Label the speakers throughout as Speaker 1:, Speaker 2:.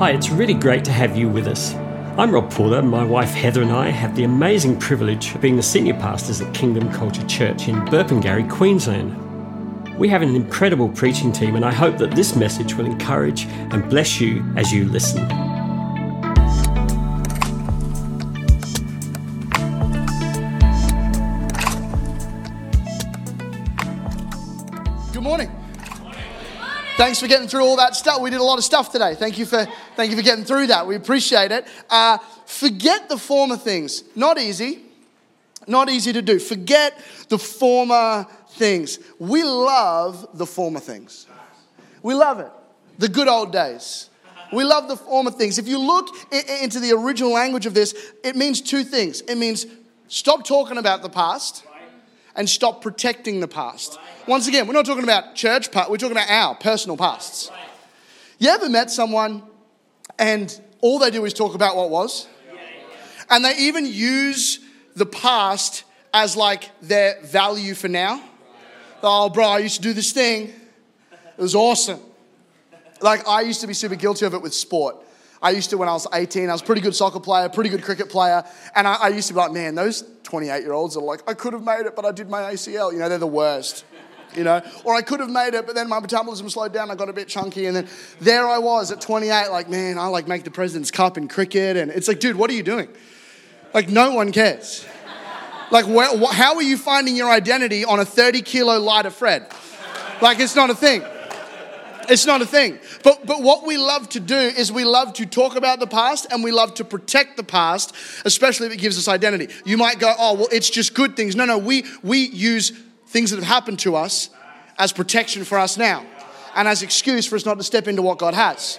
Speaker 1: Hi, it's really great to have you with us. I'm Rob Porter. My wife Heather and I have the amazing privilege of being the senior pastors at Kingdom Culture Church in Burpengary, Queensland. We have an incredible preaching team, and I hope that this message will encourage and bless you as you listen.
Speaker 2: Good morning. Thanks for getting through all that stuff. We did a lot of stuff today. Thank you for getting through that. We appreciate it. Forget the former things. Not easy to do. Forget the former things. We love the former things. We love it. The good old days. We love the former things. If you look into the original language of this, it means two things. It means stop talking about the past and stop protecting the past. Once again, we're not talking about church past, we're talking about our personal pasts. You ever met someone and all they do is talk about what was? And they even use the past as like their value for now. Oh, bro, I used to do this thing. It was awesome. Like, I used to be super guilty of it with sport. I used to, when I was 18, I was a pretty good soccer player, pretty good cricket player. And I used to be like, man, those 28-year-olds are like, I could have made it, but I did my ACL. You know, they're the worst. You know, or I could have made it, but then my metabolism slowed down. I got a bit chunky, and then there I was at 28, like, man, I like make the President's Cup in cricket, and it's like, dude, what are you doing? Like, no one cares. Like, how are you finding your identity on a 30-kilo lighter Fred? Like, it's not a thing. It's not a thing. But what we love to do is we love to talk about the past and we love to protect the past, especially if it gives us identity. You might go, oh, well, it's just good things. No, we use things that have happened to us as protection for us now and as excuse for us not to step into what God has.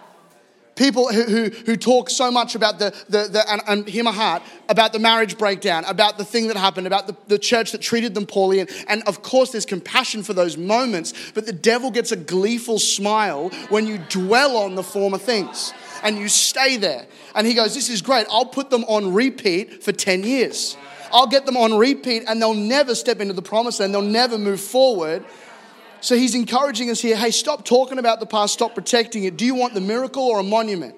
Speaker 2: People who talk so much about and hear my heart, about the marriage breakdown, about the thing that happened, about the church that treated them poorly. And of course there's compassion for those moments, but the devil gets a gleeful smile when you dwell on the former things and you stay there. And he goes, this is great. I'll put them on repeat for 10 years. I'll get them on repeat and they'll never step into the promised land. They'll never move forward. So he's encouraging us here, hey, stop talking about the past, stop protecting it. Do you want the miracle or a monument?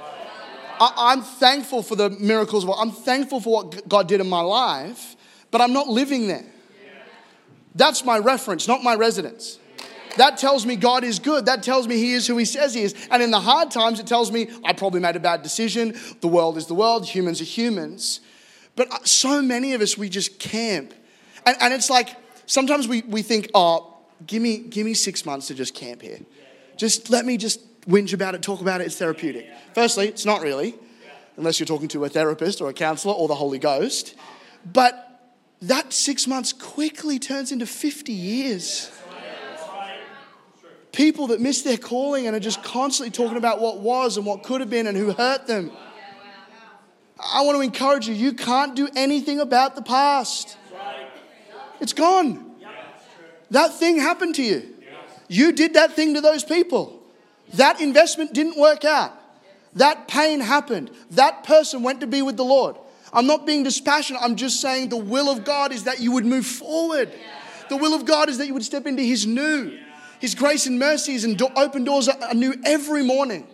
Speaker 2: I'm thankful for the miracles. I'm thankful for what God did in my life, but I'm not living there. That's my reference, not my residence. That tells me God is good. That tells me he is who he says he is. And in the hard times, it tells me I probably made a bad decision. The world is the world. Humans are humans. But so many of us, we just camp. And it's like, sometimes we think, oh, give me 6 months to just camp here. Just let me just whinge about it, talk about it. It's therapeutic. Firstly, it's not really, unless you're talking to a therapist or a counselor or the Holy Ghost. But that 6 months quickly turns into 50 years. People that miss their calling and are just constantly talking about what was and what could have been and who hurt them. I want to encourage you, you can't do anything about the past. It's gone. That thing happened to you. You did that thing to those people. That investment didn't work out. That pain happened. That person went to be with the Lord. I'm not being dispassionate. I'm just saying the will of God is that you would move forward. The will of God is that you would step into his new. His grace and mercies and open doors are new every morning.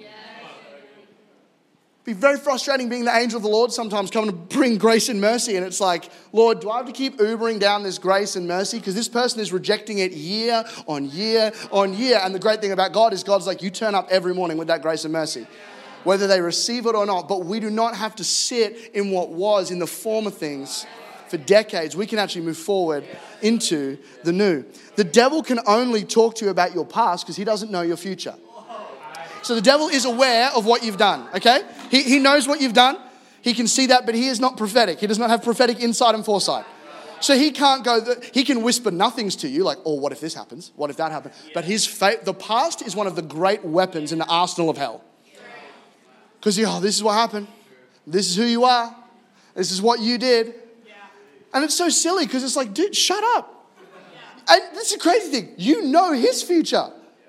Speaker 2: Be very frustrating being the angel of the Lord sometimes coming to bring grace and mercy. And it's like, Lord, do I have to keep Ubering down this grace and mercy? Because this person is rejecting it year on year on year. And the great thing about God is God's like, you turn up every morning with that grace and mercy, whether they receive it or not. But we do not have to sit in what was, in the former things for decades. We can actually move forward into the new. The devil can only talk to you about your past because he doesn't know your future. So the devil is aware of what you've done, okay? He knows what you've done. He can see that, but he is not prophetic. He does not have prophetic insight and foresight. So he can't go, he can whisper nothings to you, like, oh, what if this happens? What if that happens? But the past is one of the great weapons in the arsenal of hell. Because, this is what happened. This is who you are. This is what you did. And it's so silly because it's like, dude, shut up. And this is a crazy thing. You know his future.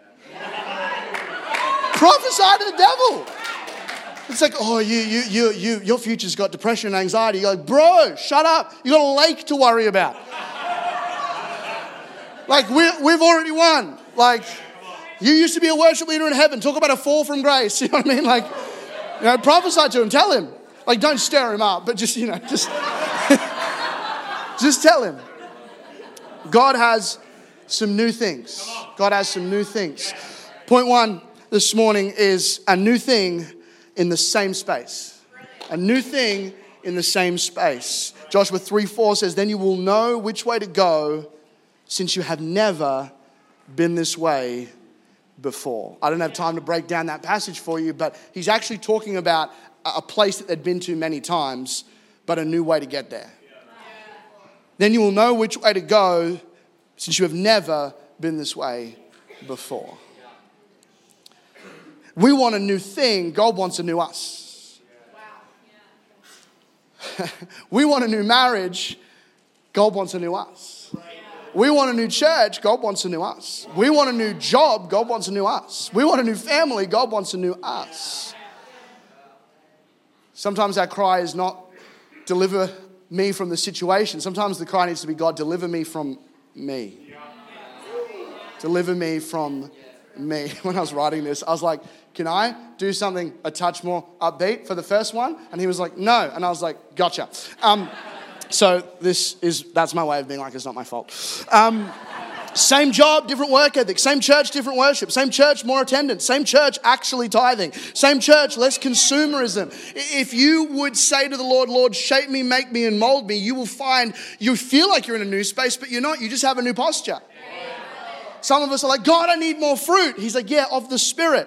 Speaker 2: Prophesy to the devil. It's like, oh, your future's got depression and anxiety. You're like, bro, shut up. You got a lake to worry about. Like, we've already won. Like, You used to be a worship leader in heaven. Talk about a fall from grace. You know what I mean? Like, prophesy to him. Tell him. Like, don't stir him up, but just, just tell him. God has some new things. God has some new things. Point one this morning is a new thing in the same space. A new thing in the same space. Joshua 3:4 says, then you will know which way to go since you have never been this way before. I don't have time to break down that passage for you, but he's actually talking about a place that they'd been to many times, but a new way to get there. Then you will know which way to go since you have never been this way before. We want a new thing. God wants a new us. We want a new marriage. God wants a new us. We want a new church. God wants a new us. We want a new job. God wants a new us. We want a new family. God wants a new us. Sometimes our cry is not deliver me from the situation. Sometimes the cry needs to be, God, deliver me from me. Deliver me from me. When I was writing this, I was like, can I do something a touch more upbeat for the first one? And he was like, no. And I was like, gotcha. So that's my way of being like, it's not my fault. Same job, different work ethic. Same church, different worship. Same church, more attendance. Same church, actually tithing. Same church, less consumerism. If you would say to the Lord, Lord, shape me, make me, and mold me, you will find you feel like you're in a new space, but you're not. You just have a new posture. Some of us are like, God, I need more fruit. He's like, yeah, of the Spirit.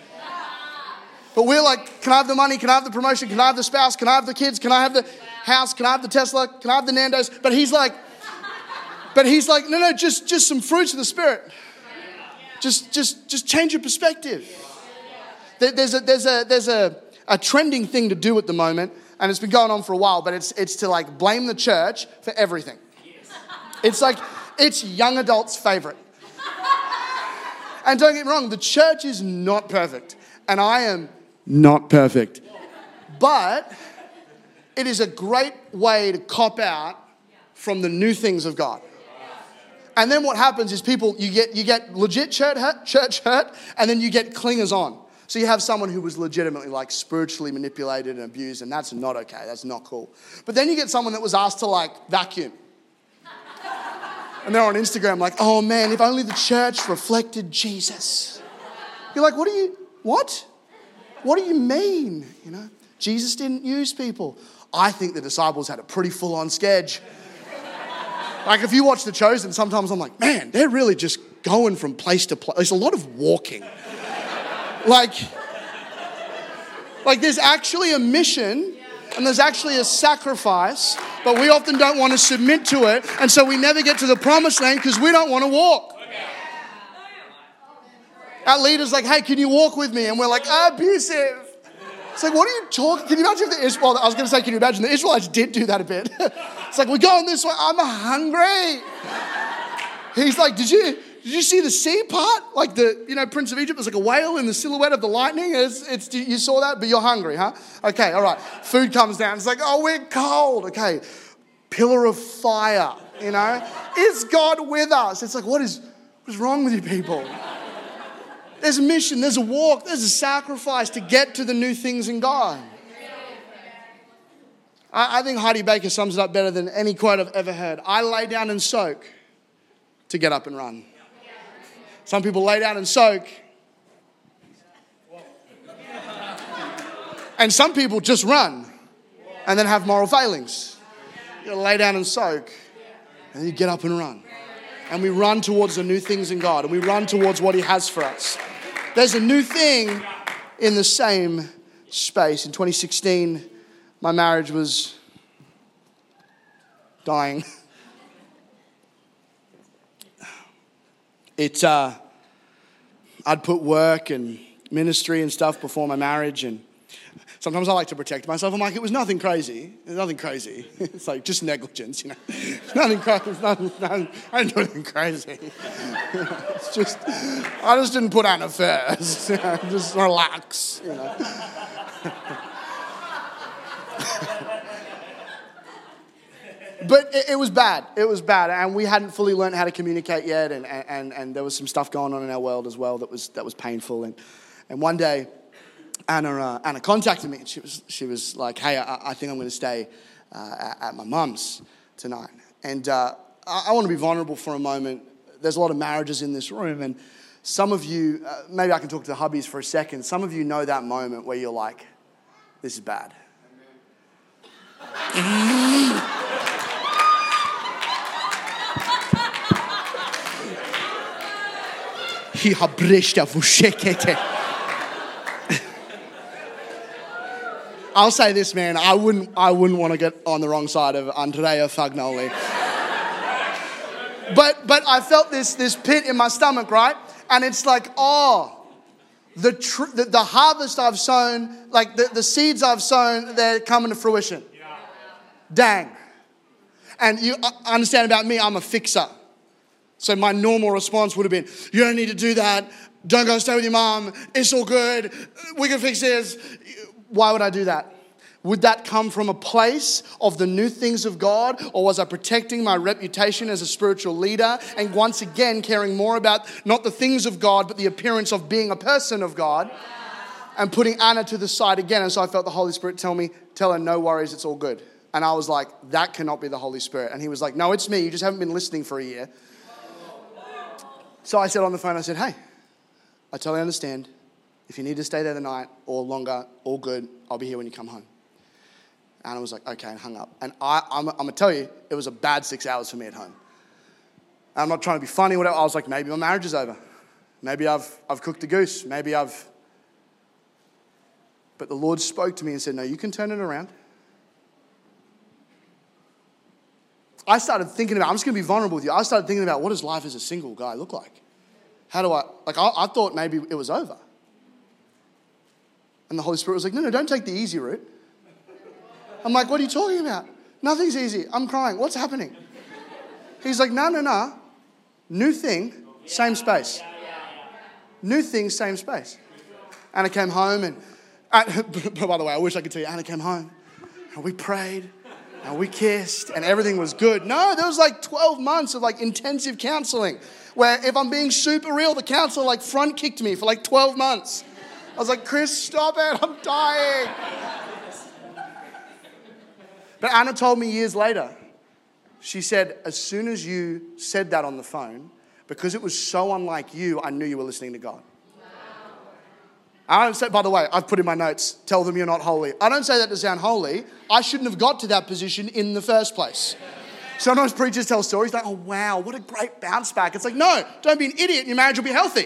Speaker 2: But we're like, can I have the money? Can I have the promotion? Can I have the spouse? Can I have the kids? Can I have the house? Can I have the Tesla? Can I have the Nando's? But he's like, no, just some fruits of the Spirit. Just change your perspective. There's a trending thing to do at the moment, and it's been going on for a while, but it's to like blame the church for everything. It's like, it's young adults' favorite. And don't get me wrong, the church is not perfect. And I am not perfect. But it is a great way to cop out from the new things of God. And then what happens is you get legit church hurt, and then you get clingers on. So you have someone who was legitimately like spiritually manipulated and abused, and that's not okay. That's not cool. But then you get someone that was asked to like vacuum. And they're on Instagram like, oh man, if only the church reflected Jesus. You're like, what? What do you mean? Jesus didn't use people. I think the disciples had a pretty full-on schedule. Like if you watch The Chosen, sometimes I'm like, man, they're really just going from place to place. There's a lot of walking. Like there's actually a mission and there's actually a sacrifice, but we often don't want to submit to it, and so we never get to the promised land because we don't want to walk. Our leader's like, hey, can you walk with me? And we're like, abusive. It's like, what are you talking? Can you imagine if can you imagine the Israelites did do that a bit? It's like, we're going this way. I'm hungry. He's like, did you see the sea part? Like Prince of Egypt was like a whale in the silhouette of the lightning. You saw that, but you're hungry, huh? Okay, all right. Food comes down. It's like, oh, we're cold. Okay, pillar of fire, Is God with us? It's like, what is wrong with you people? There's a mission, there's a walk, there's a sacrifice to get to the new things in God. I think Heidi Baker sums it up better than any quote I've ever heard. I lay down and soak to get up and run. Some people lay down and soak. And some people just run and then have moral failings. You lay down and soak and then you get up and run. And we run towards the new things in God. And we run towards what He has for us. There's a new thing in the same space. In 2016, my marriage was dying. I'd put work and ministry and stuff before my marriage, and sometimes I like to protect myself. I'm like, it was nothing crazy. It's nothing crazy. It's like just negligence, Nothing crazy. I didn't do anything crazy. It's just, I just didn't put on a first. Just relax, But it was bad. It was bad. And we hadn't fully learned how to communicate yet. And there was some stuff going on in our world as well that was painful. And one day, Anna contacted me. And she was like, hey, I think I'm going to stay at my mum's tonight. And I want to be vulnerable for a moment. There's a lot of marriages in this room. And some of you, maybe I can talk to the hubbies for a second. Some of you know that moment where you're like, this is bad. I'll say this, man. I wouldn't want to get on the wrong side of Andrea Fagnoli. But I felt this pit in my stomach, right? And it's like, the harvest I've sown, like the seeds I've sown, they're coming to fruition. Yeah. Dang. And you understand about me, I'm a fixer. So my normal response would have been, you don't need to do that. Don't go stay with your mom. It's all good. We can fix this. Why would I do that? Would that come from a place of the new things of God? Or was I protecting my reputation as a spiritual leader? And once again, caring more about not the things of God, but the appearance of being a person of God. And putting Anna to the side again. And so I felt the Holy Spirit tell her, no worries, it's all good. And I was like, that cannot be the Holy Spirit. And he was like, no, it's me. You just haven't been listening for a year. So I said on the phone, I said, hey, I totally understand. If you need to stay there the night or longer, all good. I'll be here when you come home. And I was like, okay, and hung up. And I'm going to tell you, it was a bad 6 hours for me at home. I'm not trying to be funny or whatever. I was like, maybe my marriage is over. Maybe I've cooked a goose. But the Lord spoke to me and said, no, you can turn it around. I started thinking about, I'm just going to be vulnerable with you. I started thinking about, what does life as a single guy look like? How do I thought maybe it was over. And the Holy Spirit was like, no, don't take the easy route. I'm like, what are you talking about? Nothing's easy. I'm crying. What's happening? He's like, no. New thing, same space. New thing, same space. Anna came home and, by the way, I wish I could tell you, Anna came home and we prayed and we kissed and everything was good. No, there was like 12 months of like intensive counseling where if I'm being super real, the counselor like front kicked me for like 12 months. I was like, Chris, stop it. I'm dying. But Anna told me years later, she said, as soon as you said that on the phone, because it was so unlike you, I knew you were listening to God. Wow. I don't say, by the way, I've put in my notes, tell them you're not holy. I don't say that to sound holy. I shouldn't have got to that position in the first place. Sometimes preachers tell stories like, oh, wow, what a great bounce back. It's like, no, don't be an idiot and your marriage will be healthy.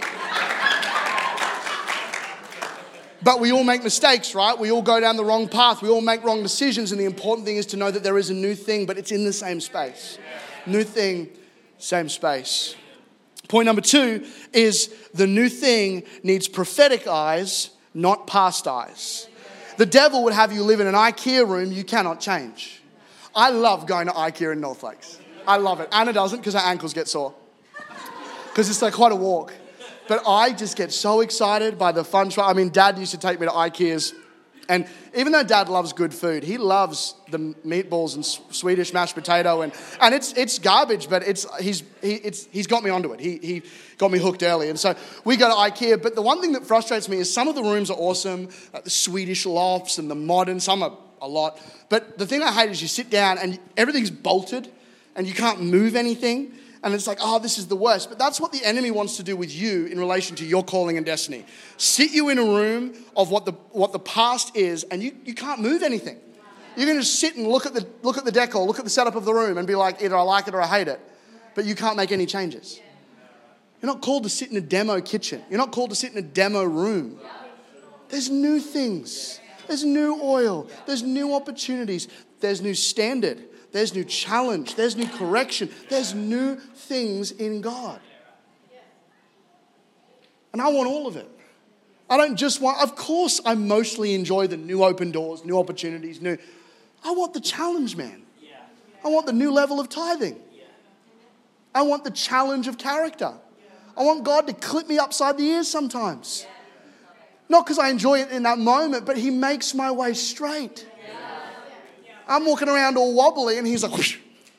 Speaker 2: But we all make mistakes, right? We all go down the wrong path. We all make wrong decisions. And the important thing is to know that there is a new thing, but it's in the same space. New thing, same space. Point number 2 is the new thing needs prophetic eyes, not past eyes. The devil would have you live in an IKEA room you cannot change. I love going to IKEA in North Lakes. I love it. Anna doesn't because her ankles get sore. Because it's like quite a walk. But I just get so excited by the fun. I mean, Dad used to take me to IKEA's. And even though Dad loves good food, he loves the meatballs and Swedish mashed potato. And it's garbage, but he's got me onto it. He got me hooked early. And so we go to IKEA. But the one thing that frustrates me is some of the rooms are awesome. Like the Swedish lofts and the modern. Some are a lot. But the thing I hate is you sit down and everything's bolted and you can't move anything. And it's like, oh, this is the worst. But that's what the enemy wants to do with you in relation to your calling and destiny. Sit you in a room of what the past is, and you can't move anything. You're going to sit and look at the decor, look at the setup of the room, and be like, either I like it or I hate it. But you can't make any changes. You're not called to sit in a demo kitchen. You're not called to sit in a demo room. There's new things. There's new oil. There's new opportunities. There's new standard. There's new challenge. There's new correction. There's new things in God. And I want all of it. I don't just want, of course I mostly enjoy the new open doors, new opportunities, I want the challenge, man. I want the new level of tithing. I want the challenge of character. I want God to clip me upside the ears sometimes. Not because I enjoy it in that moment, but He makes my way straight. I'm walking around all wobbly and He's like, whoosh,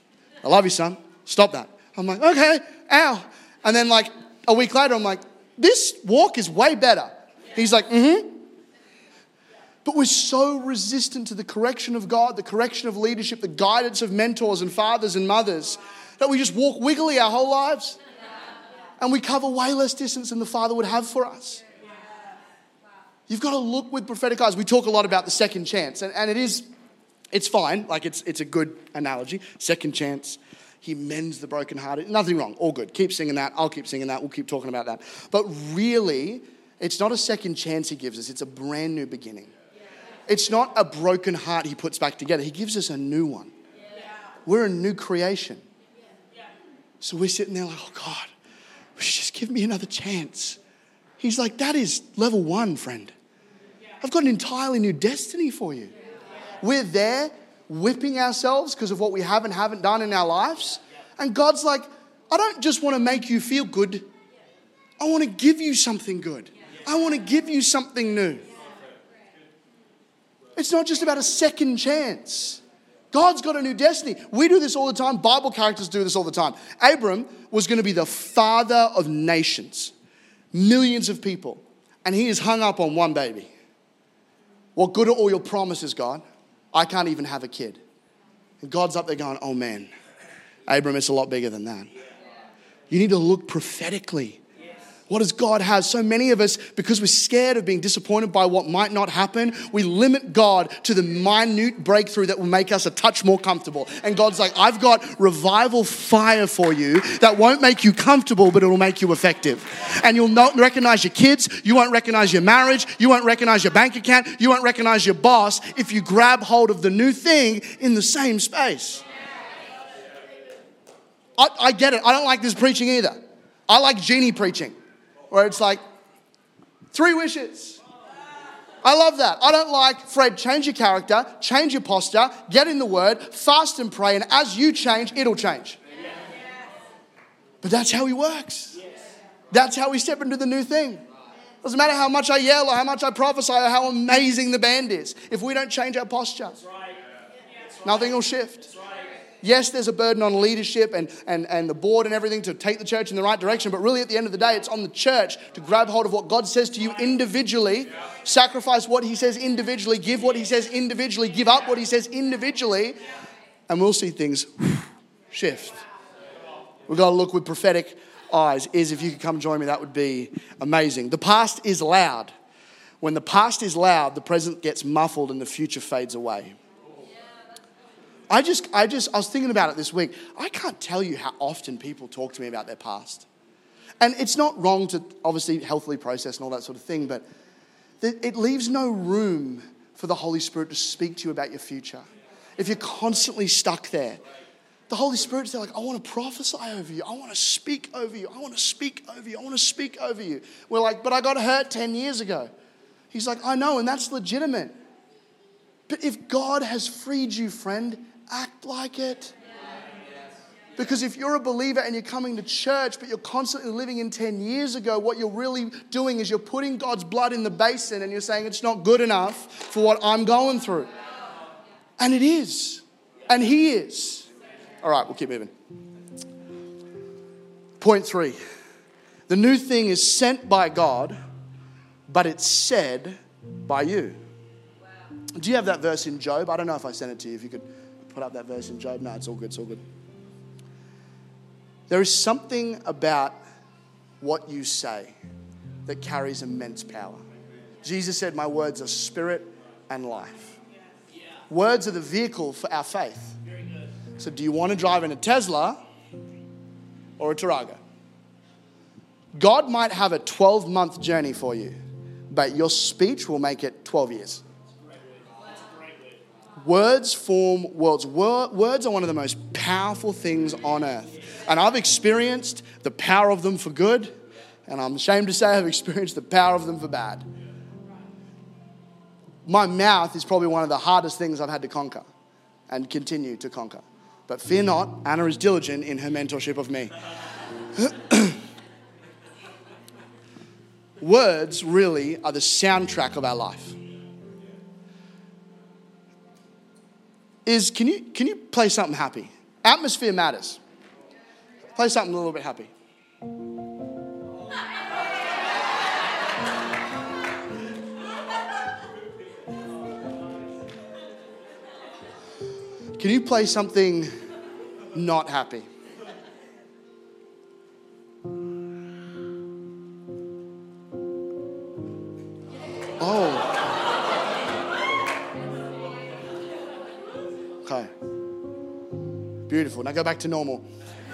Speaker 2: I love you, son. Stop that. I'm like, okay, ow. And then like a week later, I'm like, this walk is way better. He's like, But we're so resistant to the correction of God, the correction of leadership, the guidance of mentors and fathers and mothers, that we just walk wiggly our whole lives. And we cover way less distance than the Father would have for us. You've got to look with prophetic eyes. We talk a lot about the second chance, and it's fine. Like it's a good analogy. Second chance. He mends the brokenhearted. Nothing wrong. All good. Keep singing that. I'll keep singing that. We'll keep talking about that. But really, it's not a second chance he gives us. It's a brand new beginning. It's not a broken heart he puts back together. He gives us a new one. We're a new creation. So we're sitting there like, oh God, just give me another chance. He's like, that is level 1, friend. I've got an entirely new destiny for you. We're there whipping ourselves because of what we have and haven't done in our lives. And God's like, I don't just want to make you feel good. I want to give you something good. I want to give you something new. It's not just about a second chance. God's got a new destiny. We do this all the time. Bible characters do this all the time. Abram was going to be the father of nations, millions of people, and he is hung up on one baby. What good are all your promises, God? I can't even have a kid. And God's up there going, oh man, Abram, it's a lot bigger than that. You need to look prophetically. What does God have? So many of us, because we're scared of being disappointed by what might not happen, we limit God to the minute breakthrough that will make us a touch more comfortable. And God's like, I've got revival fire for you that won't make you comfortable, but it'll make you effective. And you'll not recognize your kids. You won't recognize your marriage. You won't recognize your bank account. You won't recognize your boss if you grab hold of the new thing in the same space. I get it. I don't like this preaching either. I like genie preaching, where it's like 3 wishes. I love that. I don't like, Fred, change your character, change your posture, get in the word, fast and pray, and as you change, it'll change. But that's how he works. That's how we step into the new thing. Doesn't matter how much I yell or how much I prophesy or how amazing the band is. If we don't change our posture, nothing will shift. Yes, there's a burden on leadership and the board and everything to take the church in the right direction. But really, at the end of the day, it's on the church to grab hold of what God says to you individually, sacrifice what he says individually, give what he says individually, give up what he says individually, and we'll see things shift. We've got to look with prophetic eyes. If you could come join me, that would be amazing. The past is loud. When the past is loud, the present gets muffled and the future fades away. I was thinking about it this week. I can't tell you how often people talk to me about their past. And it's not wrong to obviously healthily process and all that sort of thing, but it leaves no room for the Holy Spirit to speak to you about your future. If you're constantly stuck there, the Holy Spirit's there like, I want to prophesy over you. I want to speak over you. I want to speak over you. I want to speak over you. We're like, but I got hurt 10 years ago. He's like, I know, and that's legitimate. But if God has freed you, friend, act like it. Because if you're a believer and you're coming to church, but you're constantly living in 10 years ago, what you're really doing is you're putting God's blood in the basin and you're saying it's not good enough for what I'm going through. And it is. And he is. All right, we'll keep moving. Point 3. The new thing is sent by God, but it's said by you. Do you have that verse in Job? I don't know if I sent it to you. If you could put up that verse in Job. No, it's all good. It's all good. There is something about what you say that carries immense power. Jesus said, my words are spirit and life. Words are the vehicle for our faith. So do you want to drive in a Tesla or a Tarago? God might have a 12-month journey for you, but your speech will make it 12 years. Words form worlds. Words are one of the most powerful things on earth. And I've experienced the power of them for good, and I'm ashamed to say I've experienced the power of them for bad. My mouth is probably one of the hardest things I've had to conquer and continue to conquer. But fear not, Anna is diligent in her mentorship of me. Words really are the soundtrack of our life. Can you play something happy? Atmosphere matters. Play something a little bit happy. Can you play something not happy? Oh. Okay. Beautiful. Now go back to normal.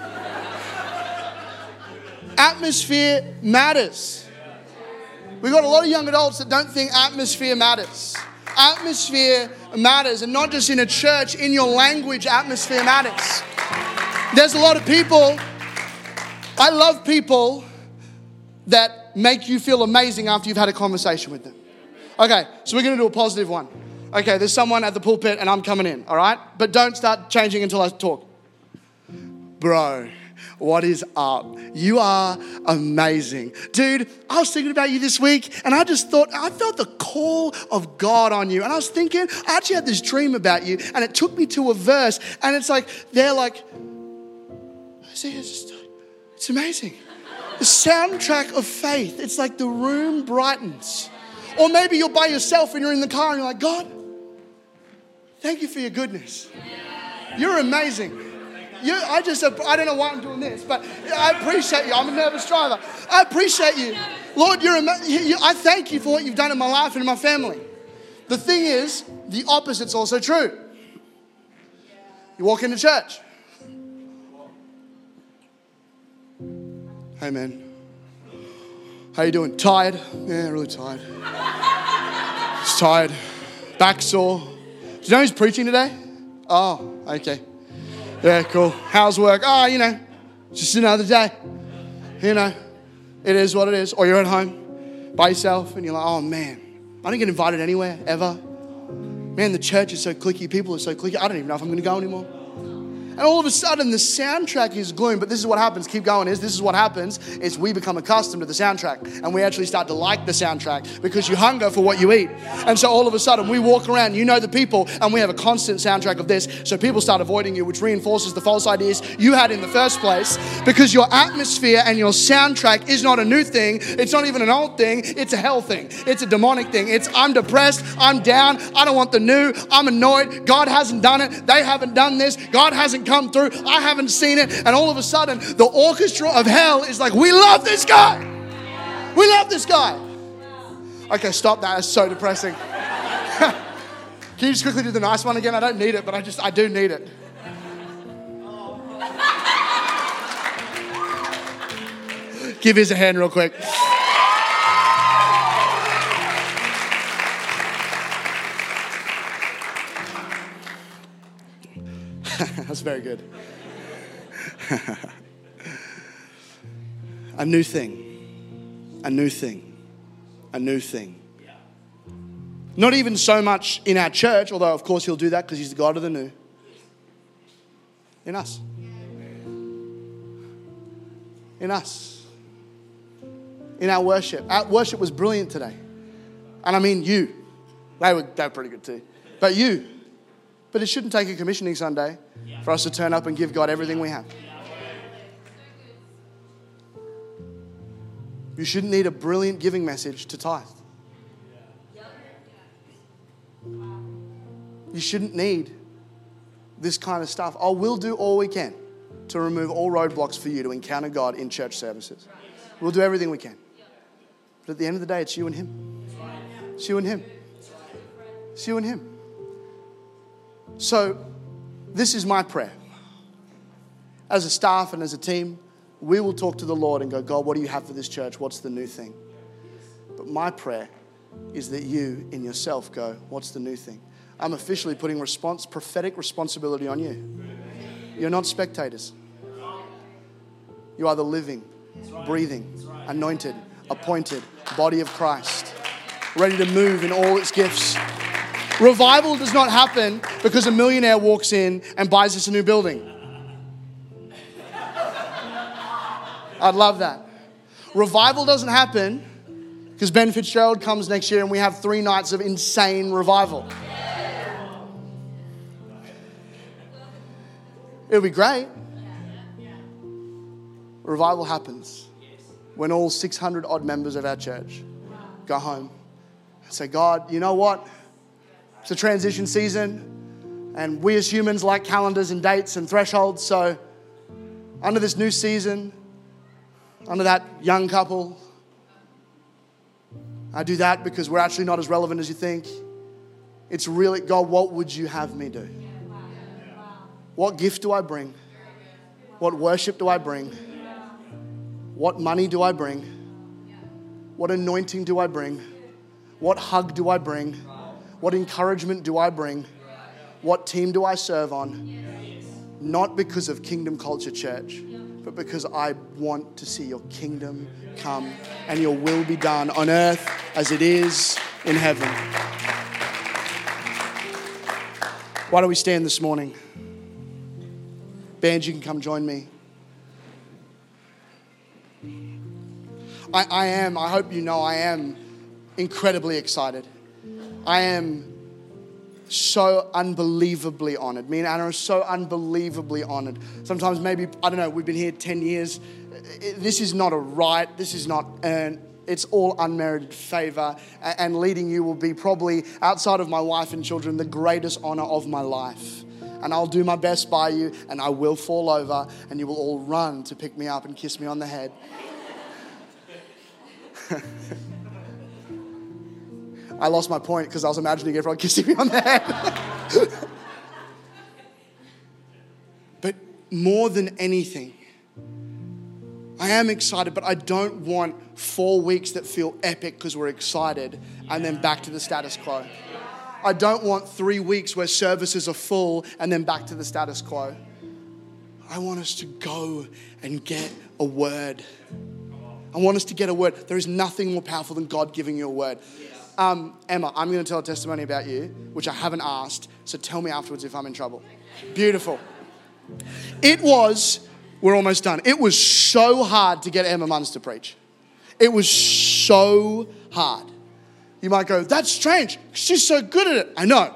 Speaker 2: Atmosphere matters. We've got a lot of young adults that don't think atmosphere matters. Atmosphere matters, and not just in a church, in your language, atmosphere matters. There's a lot of people, I love people that make you feel amazing after you've had a conversation with them. Okay, so we're going to do a positive one. Okay, there's someone at the pulpit and I'm coming in, all right? But don't start changing until I talk. Bro, what is up? You are amazing. Dude, I was thinking about you this week and I felt the call of God on you. And I was thinking, I actually had this dream about you and it took me to a verse and it's like, they're like, it's amazing. The soundtrack of faith. It's like the room brightens. Or maybe you're by yourself and you're in the car and you're like, God, thank you for your goodness. You're amazing. I don't know why I'm doing this, but I appreciate you. I'm a nervous driver. I appreciate you. Lord, I thank you for what you've done in my life and in my family. The thing is, the opposite's also true. You walk into church. Hey, man. How you doing? Tired? Yeah, really tired. Just tired. Back sore. Do you know who's preaching today? Oh, okay. Yeah, cool. How's work? Oh, just another day. It is what it is. Or you're at home by yourself and you're like, oh man, I don't get invited anywhere, ever. Man, the church is so cliquey. People are so cliquey. I don't even know if I'm going to go anymore. And all of a sudden, the soundtrack is gloom. But this is what happens. Keep going. This is what happens is we become accustomed to the soundtrack. And we actually start to like the soundtrack because you hunger for what you eat. And so all of a sudden, we walk around, the people, and we have a constant soundtrack of this. So people start avoiding you, which reinforces the false ideas you had in the first place. Because your atmosphere and your soundtrack is not a new thing. It's not even an old thing. It's a hell thing. It's a demonic thing. It's I'm depressed. I'm down. I don't want the new. I'm annoyed. God hasn't done it. They haven't done this. God hasn't come through. I haven't seen it. And all of a sudden, the orchestra of hell is like, we love this guy. We love this guy. Okay, stop that. It's so depressing. Can you just quickly do the nice one again? I don't need it, but I do need it. Give his a hand real quick. That's very good. A new thing. A new thing. A new thing. Not even so much in our church, although of course he'll do that because he's the God of the new. In us. In us. In our worship. Our worship was brilliant today. And I mean you. They were pretty good too. But you. But it shouldn't take a commissioning Sunday for us to turn up and give God everything we have. You shouldn't need a brilliant giving message to tithe. You shouldn't need this kind of stuff. Oh, we'll do all we can to remove all roadblocks for you to encounter God in church services. We'll do everything we can. But at the end of the day, it's you and Him. It's you and Him. It's you and Him. So, this is my prayer. As a staff and as a team, we will talk to the Lord and go, God, what do you have for this church? What's the new thing? But my prayer is that you in yourself go, what's the new thing? I'm officially putting prophetic responsibility on you. You're not spectators. You are the living, breathing, anointed, appointed body of Christ, ready to move in all its gifts. Revival does not happen because a millionaire walks in and buys us a new building. I'd love that. Revival doesn't happen because Ben Fitzgerald comes next year and we have 3 nights of insane revival. It'll be great. Revival happens when all 600 odd members of our church go home and say, God, you know what? It's a transition season, and we as humans like calendars and dates and thresholds. So under this new season, under that young couple, I do that because we're actually not as relevant as you think. It's really, God, what would you have me do? What gift do I bring? What worship do I bring? What money do I bring? What anointing do I bring? What hug do I bring? What encouragement do I bring? What team do I serve on? Not because of Kingdom Culture Church, but because I want to see your kingdom come and your will be done on earth as it is in heaven. Why don't we stand this morning? Band, you can come join me. I hope you know, I am incredibly excited. I am so unbelievably honored. Me and Anna are so unbelievably honored. Sometimes maybe, I don't know, we've been here 10 years. This is not a right. This is not earned. It's all unmerited favor. And leading you will be probably, outside of my wife and children, the greatest honor of my life. And I'll do my best by you, and I will fall over, and you will all run to pick me up and kiss me on the head. I lost my point because I was imagining everyone kissing me on the head. But more than anything, I am excited, but I don't want 4 weeks that feel epic because we're excited and then back to the status quo. I don't want 3 weeks where services are full and then back to the status quo. I want us to go and get a word. I want us to get a word. There is nothing more powerful than God giving you a word. Emma, I'm going to tell a testimony about you, which I haven't asked, so tell me afterwards if I'm in trouble. Beautiful. We're almost done. It was so hard to get Emma Munns to preach. It was so hard. You might go, that's strange. She's so good at it. I know.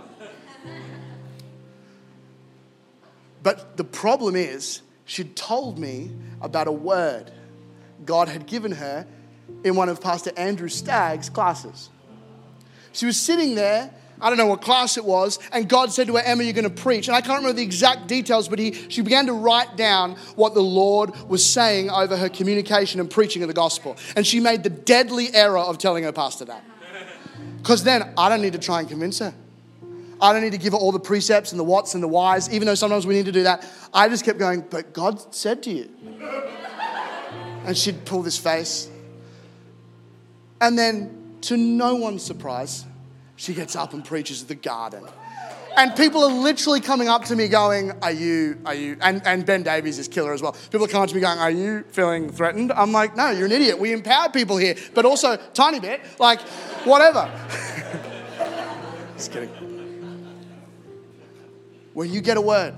Speaker 2: But the problem is, she'd told me about a word God had given her in one of Pastor Andrew Stagg's classes. She was sitting there, I don't know what class it was, and God said to her, Emma, you're going to preach. And I can't remember the exact details, but she began to write down what the Lord was saying over her communication and preaching of the gospel. And she made the deadly error of telling her pastor that. Because then I don't need to try and convince her. I don't need to give her all the precepts and the whats and the whys, even though sometimes we need to do that. I just kept going, but God said to you. And she'd pull this face. And then, to no one's surprise, she gets up and preaches at the garden. And people are literally coming up to me going, are you, and Ben Davies is killer as well. People are coming up to me going, are you feeling threatened? I'm like, no, you're an idiot. We empower people here, but also tiny bit, like, whatever. Just kidding. When you get a word,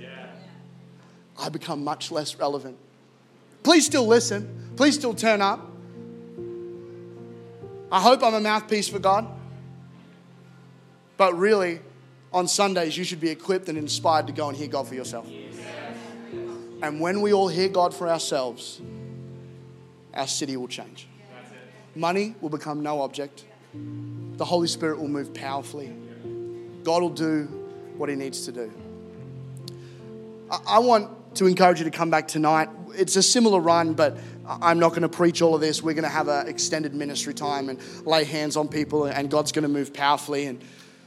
Speaker 2: I become much less relevant. Please still listen. Please still turn up. I hope I'm a mouthpiece for God. But really, on Sundays, you should be equipped and inspired to go and hear God for yourself. And when we all hear God for ourselves, our city will change. Money will become no object. The Holy Spirit will move powerfully. God will do what he needs to do. I want to encourage you to come back tonight. It's a similar run, but I'm not going to preach all of this. We're going to have an extended ministry time and lay hands on people, and God's going to move powerfully. And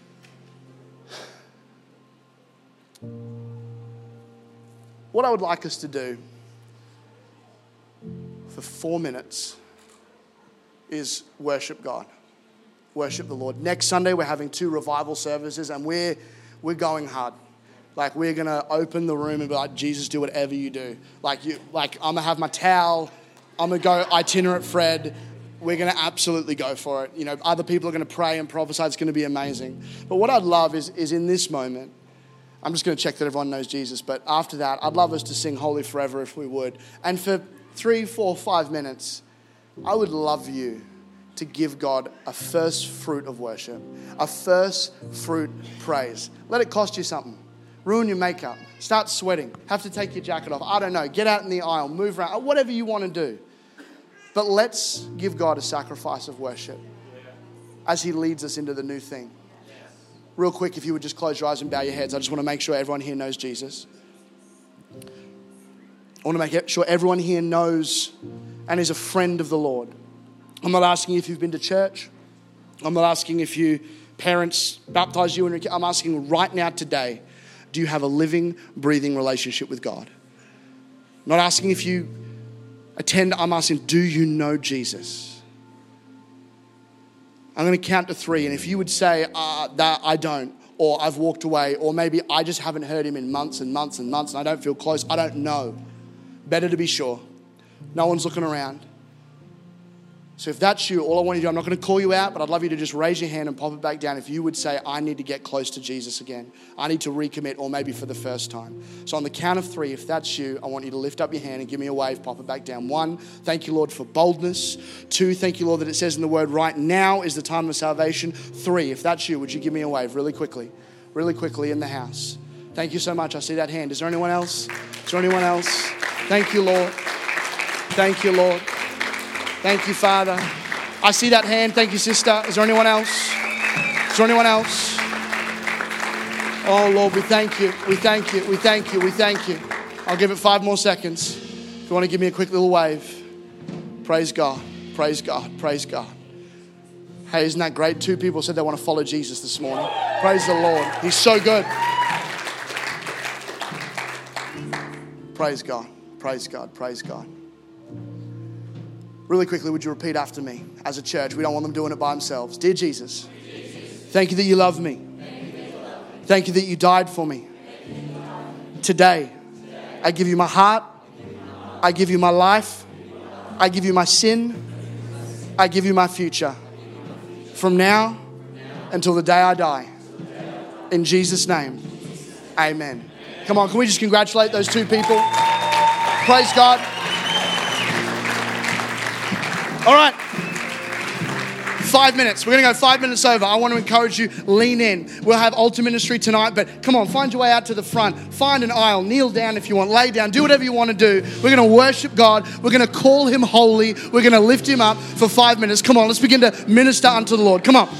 Speaker 2: what I would like us to do for 4 minutes is worship God. Worship the Lord. Next Sunday, we're having 2 revival services, and we're going hard. Like, we're going to open the room and be like, Jesus, do whatever you do. Like I'm going to have my towel. I'm going to go itinerant Fred. We're going to absolutely go for it. You know, other people are going to pray and prophesy. It's going to be amazing. But what I'd love is in this moment, I'm just going to check that everyone knows Jesus. But after that, I'd love us to sing Holy Forever if we would. And for 3, 4, 5 minutes, I would love you to give God a first fruit of worship, a first fruit praise. Let it cost you something. ruin your makeup, start sweating, have to take your jacket off. I don't know. Get out in the aisle, move around, whatever you want to do. But let's give God a sacrifice of worship as he leads us into the new thing. Real quick, if you would just close your eyes and bow your heads. I just want to make sure everyone here knows Jesus. I want to make sure everyone here knows and is a friend of the Lord. I'm not asking if you've been to church. I'm not asking if your parents baptized you. I'm asking right now today, do you have a living, breathing relationship with God? I'm not asking if you attend. I'm asking, do you know Jesus? I'm going to count to 3. And if you would say that I don't, or I've walked away, or maybe I just haven't heard him in months and months and months and I don't feel close, I don't know. Better to be sure. No one's looking around. So if that's you, all I want you to do, I'm not going to call you out, but I'd love you to just raise your hand and pop it back down if you would say, I need to get close to Jesus again. I need to recommit, or maybe for the first time. So on the count of 3, if that's you, I want you to lift up your hand and give me a wave, pop it back down. 1, thank you, Lord, for boldness. 2, thank you, Lord, that it says in the word, right now is the time of salvation. 3, if that's you, would you give me a wave really quickly in the house? Thank you so much. I see that hand. Is there anyone else? Is there anyone else? Thank you, Lord. Thank you, Lord. Thank you, Father. I see that hand. Thank you, sister. Is there anyone else? Is there anyone else? Oh, Lord, we thank you. We thank you. We thank you. We thank you. I'll give it 5 more seconds. If you want to give me a quick little wave. Praise God. Praise God. Praise God. Hey, isn't that great? 2 people said they want to follow Jesus this morning. Praise the Lord. He's so good. Praise God. Praise God. Praise God. Really quickly, would you repeat after me? As a church, we don't want them doing it by themselves. Dear Jesus, thank you that you love me. Thank you that you died for me. Today, I give you my heart. I give you my life. I give you my sin. I give you my future. From now until the day I die. In Jesus' name, amen. Come on, can we just congratulate those 2 people? Praise God. All right, 5 minutes. We're going to go 5 minutes over. I want to encourage you, lean in. We'll have altar ministry tonight, but come on, find your way out to the front. Find an aisle, kneel down if you want, lay down, do whatever you want to do. We're going to worship God. We're going to call him holy. We're going to lift him up for 5 minutes. Come on, let's begin to minister unto the Lord. Come on.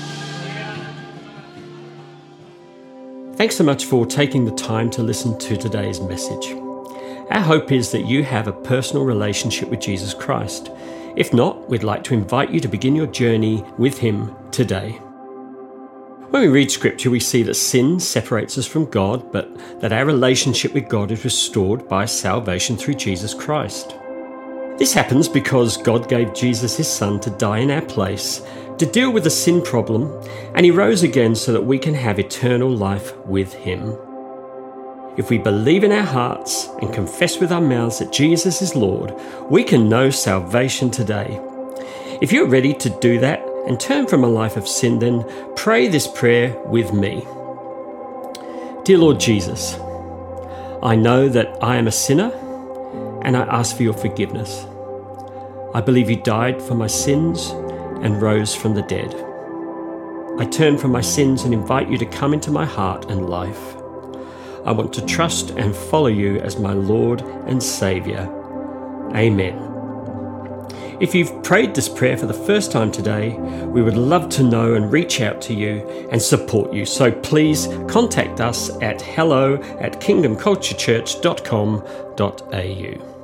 Speaker 1: Thanks so much for taking the time to listen to today's message. Our hope is that you have a personal relationship with Jesus Christ. If not, we'd like to invite you to begin your journey with him today. When we read scripture, we see that sin separates us from God, but that our relationship with God is restored by salvation through Jesus Christ. This happens because God gave Jesus his son to die in our place, to deal with the sin problem, and he rose again so that we can have eternal life with him. If we believe in our hearts and confess with our mouths that Jesus is Lord, we can know salvation today. If you're ready to do that and turn from a life of sin, then pray this prayer with me. Dear Lord Jesus, I know that I am a sinner and I ask for your forgiveness. I believe you died for my sins and rose from the dead. I turn from my sins and invite you to come into my heart and life. I want to trust and follow you as my Lord and Saviour. Amen. If you've prayed this prayer for the first time today, we would love to know and reach out to you and support you. So please contact us at hello@kingdomculturechurch.com.au.